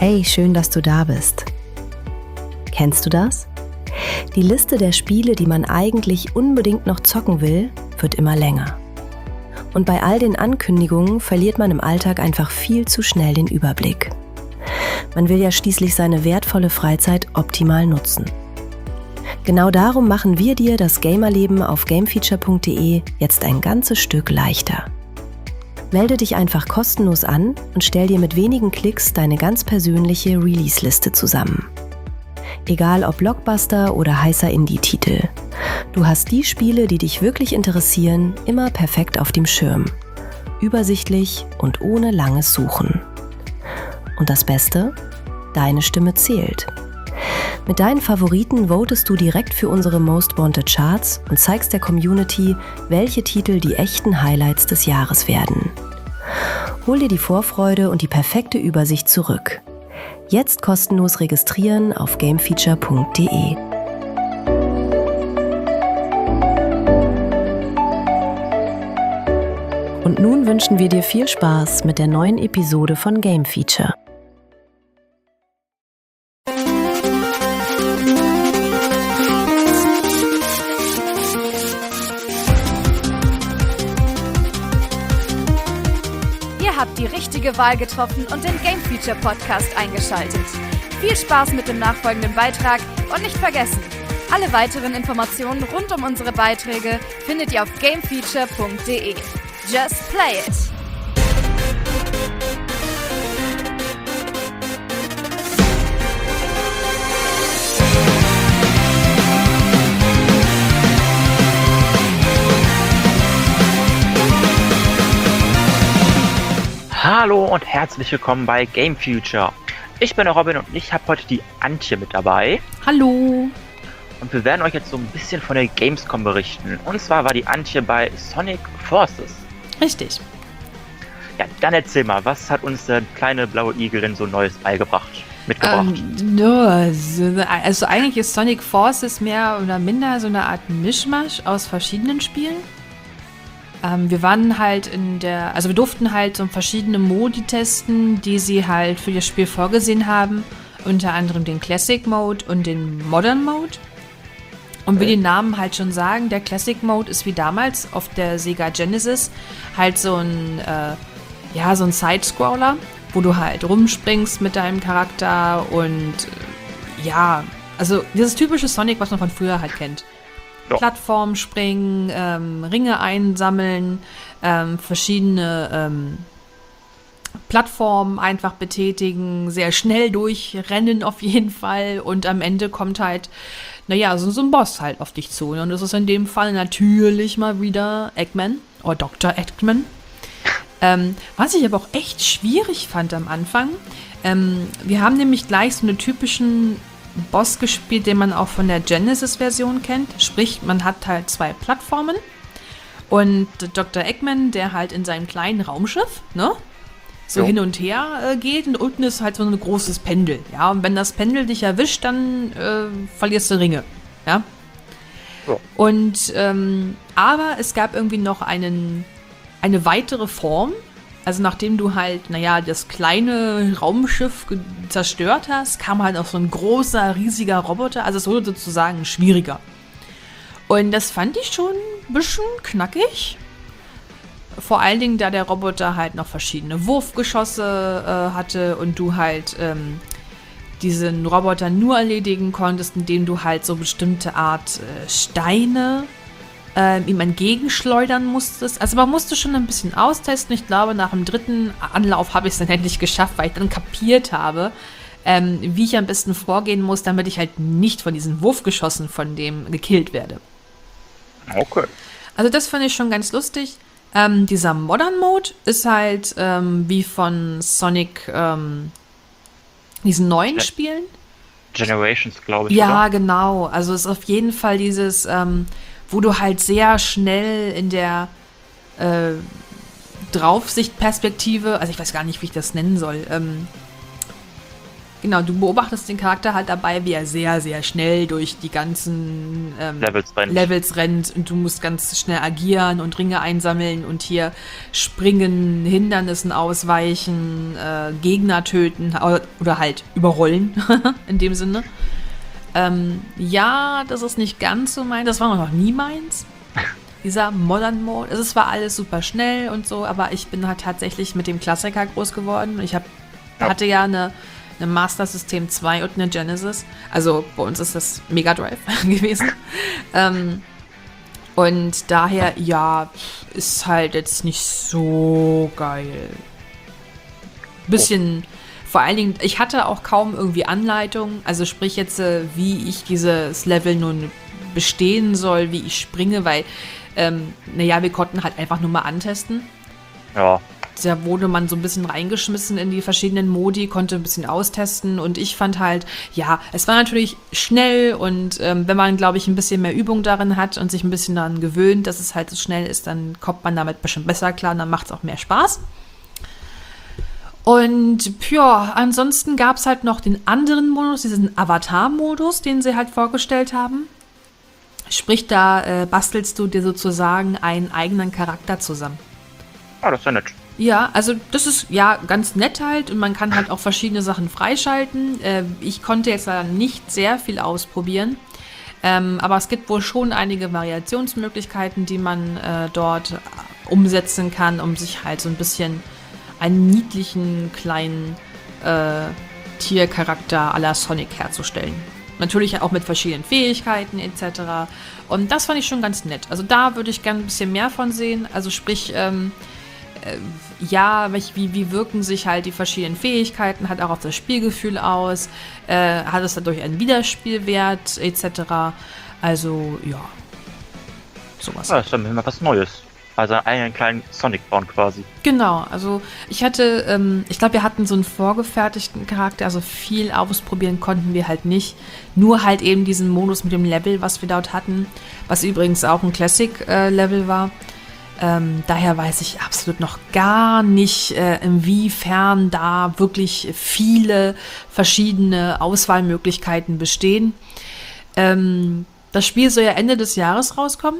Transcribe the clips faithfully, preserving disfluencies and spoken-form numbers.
Hey, schön, dass du da bist. Kennst du das? Die Liste der Spiele, die man eigentlich unbedingt noch zocken will, wird immer länger. Und bei all den Ankündigungen verliert man im Alltag einfach viel zu schnell den Überblick. Man will ja schließlich seine wertvolle Freizeit optimal nutzen. Genau darum machen wir dir das Gamerleben auf gamefeature punkt de jetzt ein ganzes Stück leichter. Melde dich einfach kostenlos an und stell dir mit wenigen Klicks deine ganz persönliche Release-Liste zusammen. Egal ob Blockbuster oder heißer Indie-Titel. Du hast die Spiele, die dich wirklich interessieren, immer perfekt auf dem Schirm. Übersichtlich und ohne langes Suchen. Und das Beste? Deine Stimme zählt. Mit deinen Favoriten votest du direkt für unsere Most Wanted Charts und zeigst der Community, welche Titel die echten Highlights des Jahres werden. Hol dir die Vorfreude und die perfekte Übersicht zurück. Jetzt kostenlos registrieren auf gamefeature punkt de. Und nun wünschen wir dir viel Spaß mit der neuen Episode von Game Feature. Ihr habt die richtige Wahl getroffen und den Game Feature Podcast eingeschaltet. Viel Spaß mit dem nachfolgenden Beitrag und nicht vergessen, alle weiteren Informationen rund um unsere Beiträge findet ihr auf gamefeature punkt de. Just play it! Hallo und herzlich willkommen bei Game Future. Ich bin der Robin und ich habe heute die Antje mit dabei. Hallo! Und wir werden euch jetzt so ein bisschen von der Gamescom berichten. Und zwar war die Antje bei Sonic Forces. Richtig. Ja, dann erzähl mal, was hat uns der kleine blaue Igel denn so Neues beigebracht, mitgebracht? Ähm, ja, also eigentlich ist Sonic Forces mehr oder minder so eine Art Mischmasch aus verschiedenen Spielen. Ähm, wir waren halt in der, also wir durften halt so verschiedene Modi testen, die sie halt für das Spiel vorgesehen haben. Unter anderem den Classic Mode und den Modern Mode. Und wie die Namen halt schon sagen, der Classic Mode ist wie damals auf der Sega Genesis halt so ein, äh, ja, so ein Side-Scroller, wo du halt rumspringst mit deinem Charakter und äh, ja, also dieses typische Sonic, was man von früher halt kennt. Ja. Plattformen springen, ähm, Ringe einsammeln, ähm, verschiedene ähm, Plattformen einfach betätigen, sehr schnell durchrennen auf jeden Fall und am Ende kommt halt, naja, so, so ein Boss halt auf dich zu. Und das ist in dem Fall natürlich mal wieder Eggman oder Doktor Eggman. Ähm, was ich aber auch echt schwierig fand am Anfang, ähm, wir haben nämlich gleich so einen typischen Boss gespielt, den man auch von der Genesis-Version kennt. Sprich, man hat halt zwei Plattformen und Doktor Eggman, der halt in seinem kleinen Raumschiff, ne, so jo. hin und her äh, geht und unten ist halt so ein großes Pendel, ja, und wenn das Pendel dich erwischt, dann äh, verlierst du Ringe, ja. Jo. Und, ähm, aber es gab irgendwie noch einen, eine weitere Form. Also nachdem du halt, naja, das kleine Raumschiff ge- zerstört hast, kam halt auch so ein großer, riesiger Roboter. Also es wurde sozusagen schwieriger. Und das fand ich schon ein bisschen knackig. Vor allen Dingen, da der Roboter halt noch verschiedene Wurfgeschosse äh, hatte und du halt ähm, diesen Roboter nur erledigen konntest, indem du halt so bestimmte Art äh, Steine Ähm, ihm entgegenschleudern musstest. Also man musste schon ein bisschen austesten. Ich glaube, nach dem dritten Anlauf habe ich es dann endlich geschafft, weil ich dann kapiert habe, ähm, wie ich am besten vorgehen muss, damit ich halt nicht von diesen Wurfgeschossen von dem gekillt werde. Okay. Also das fand ich schon ganz lustig. Ähm, dieser Modern Mode ist halt ähm, wie von Sonic ähm, diesen neuen Gen- Spielen. Generations, glaube ich. Ja, oder? genau. Also es ist auf jeden Fall dieses ähm, wo du halt sehr schnell in der äh, Draufsichtperspektive, also ich weiß gar nicht, wie ich das nennen soll, ähm, Genau, du beobachtest den Charakter halt dabei, wie er sehr, sehr schnell durch die ganzen ähm, Levels rennt. Levels rennt und du musst ganz schnell agieren und Ringe einsammeln und hier springen, Hindernissen ausweichen, äh, Gegner töten oder halt überrollen, in dem Sinne. Ähm, ja, das ist nicht ganz so meins, das war noch nie meins. Dieser Modern Mode, also es war alles super schnell und so, aber ich bin halt tatsächlich mit dem Klassiker groß geworden. Ich hab, ja. hatte ja eine, eine Master System zwei und eine Genesis. Also bei uns ist das Mega Drive gewesen. ähm, und daher, ja, ist halt jetzt nicht so geil. Bisschen, oh. vor allen Dingen, ich hatte auch kaum irgendwie Anleitung, also sprich jetzt, wie ich dieses Level nun bestehen soll, wie ich springe, weil Ähm, naja, wir konnten halt einfach nur mal antesten. Ja. Da wurde man so ein bisschen reingeschmissen in die verschiedenen Modi, konnte ein bisschen austesten und ich fand halt, ja, es war natürlich schnell und ähm, wenn man, glaube ich, ein bisschen mehr Übung darin hat und sich ein bisschen daran gewöhnt, dass es halt so schnell ist, dann kommt man damit bestimmt besser klar und dann macht es auch mehr Spaß. Und ja, ansonsten gab es halt noch den anderen Modus, diesen Avatar-Modus, den sie halt vorgestellt haben. Sprich, da äh, bastelst du dir sozusagen einen eigenen Charakter zusammen. Ah, das ist ja nett. Ja, also das ist ja ganz nett halt und man kann halt auch verschiedene Sachen freischalten. Äh, ich konnte jetzt leider nicht sehr viel ausprobieren, ähm, aber es gibt wohl schon einige Variationsmöglichkeiten, die man äh, dort umsetzen kann, um sich halt so ein bisschen einen niedlichen kleinen äh, Tiercharakter à la Sonic herzustellen. Natürlich auch mit verschiedenen Fähigkeiten et cetera. Und das fand ich schon ganz nett. Also da würde ich gerne ein bisschen mehr von sehen. Also sprich, ähm, äh, ja, wie, wie wirken sich halt die verschiedenen Fähigkeiten, hat auch auf das Spielgefühl aus, äh, hat es dadurch einen Wiederspielwert et cetera. Also ja, sowas. Ja, das ist dann immer was Neues. Also einen kleinen Sonic bauen quasi. Genau, also ich hatte, ähm, ich glaube, wir hatten so einen vorgefertigten Charakter, also viel ausprobieren konnten wir halt nicht. Nur halt eben diesen Modus mit dem Level, was wir dort hatten, was übrigens auch ein Classic-Level äh, war. Ähm, daher weiß ich absolut noch gar nicht, äh, inwiefern da wirklich viele verschiedene Auswahlmöglichkeiten bestehen. Ähm, das Spiel soll ja Ende des Jahres rauskommen.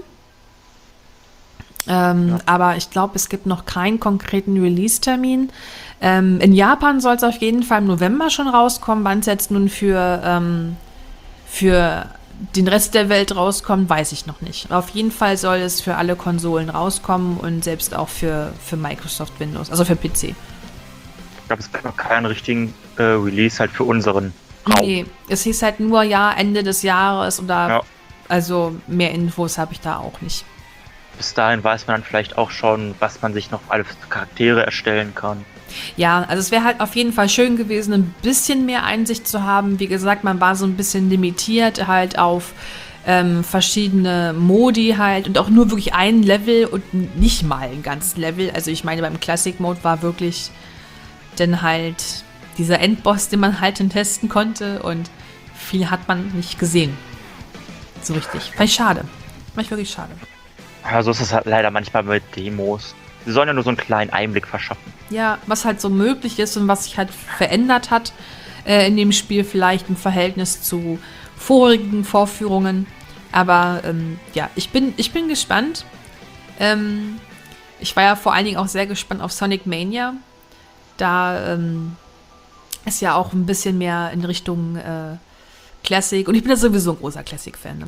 Ähm, ja. Aber ich glaube, es gibt noch keinen konkreten Release-Termin. Ähm, in Japan soll es auf jeden Fall im November schon rauskommen. Wann es jetzt nun für, ähm, für den Rest der Welt rauskommt, weiß ich noch nicht. Auf jeden Fall soll es für alle Konsolen rauskommen und selbst auch für, für Microsoft Windows, also für P C. Ich glaube, es gibt noch keinen richtigen äh, Release halt für unseren Raum. Nee, es hieß halt nur, ja, Ende des Jahres oder ja. Also mehr Infos habe ich da auch nicht. Bis dahin weiß man dann vielleicht auch schon, was man sich noch alle für Charaktere erstellen kann. Ja, also es wäre halt auf jeden Fall schön gewesen, ein bisschen mehr Einsicht zu haben. Wie gesagt, man war so ein bisschen limitiert halt auf ähm, verschiedene Modi halt und auch nur wirklich ein Level und nicht mal ein ganzes Level. Also ich meine, beim Classic Mode war wirklich dann halt dieser Endboss, den man halt testen konnte und viel hat man nicht gesehen. So richtig. Fand ich schade. Fand ich wirklich schade. Ja, so ist es halt leider manchmal mit Demos. Sie sollen ja nur so einen kleinen Einblick verschaffen. Ja, was halt so möglich ist und was sich halt verändert hat äh, in dem Spiel, vielleicht im Verhältnis zu vorigen Vorführungen. Aber ähm, ja, ich bin, ich bin gespannt. Ähm, ich war ja vor allen Dingen auch sehr gespannt auf Sonic Mania. Da ähm, ist ja auch ein bisschen mehr in Richtung äh, Classic. Und ich bin ja sowieso ein großer Classic-Fan.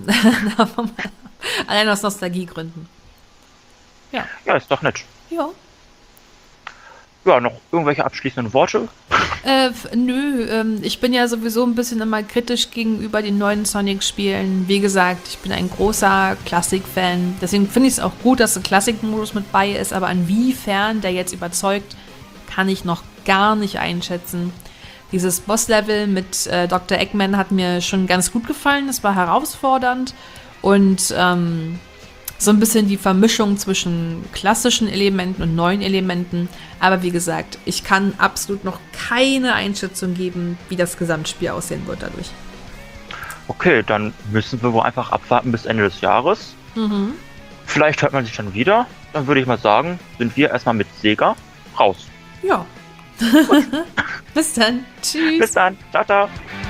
Allein aus Nostalgiegründen. Ja. Ja, ist doch nett. Ja. Ja, noch irgendwelche abschließenden Worte? Äh, nö, ähm, ich bin ja sowieso ein bisschen immer kritisch gegenüber den neuen Sonic-Spielen. Wie gesagt, ich bin ein großer Classic-Fan. Deswegen finde ich es auch gut, dass ein Classic-Modus mit bei ist. Aber inwiefern der jetzt überzeugt, kann ich noch gar nicht einschätzen. Dieses Boss-Level mit äh, Doktor Eggman hat mir schon ganz gut gefallen. Es war herausfordernd. Und ähm, so ein bisschen die Vermischung zwischen klassischen Elementen und neuen Elementen. Aber wie gesagt, ich kann absolut noch keine Einschätzung geben, wie das Gesamtspiel aussehen wird dadurch. Okay, dann müssen wir wohl einfach abwarten bis Ende des Jahres. Mhm. Vielleicht hört man sich dann wieder. Dann würde ich mal sagen, sind wir erstmal mit Sega raus. Ja, Bis dann. Tschüss. Bis dann. Ciao, ciao.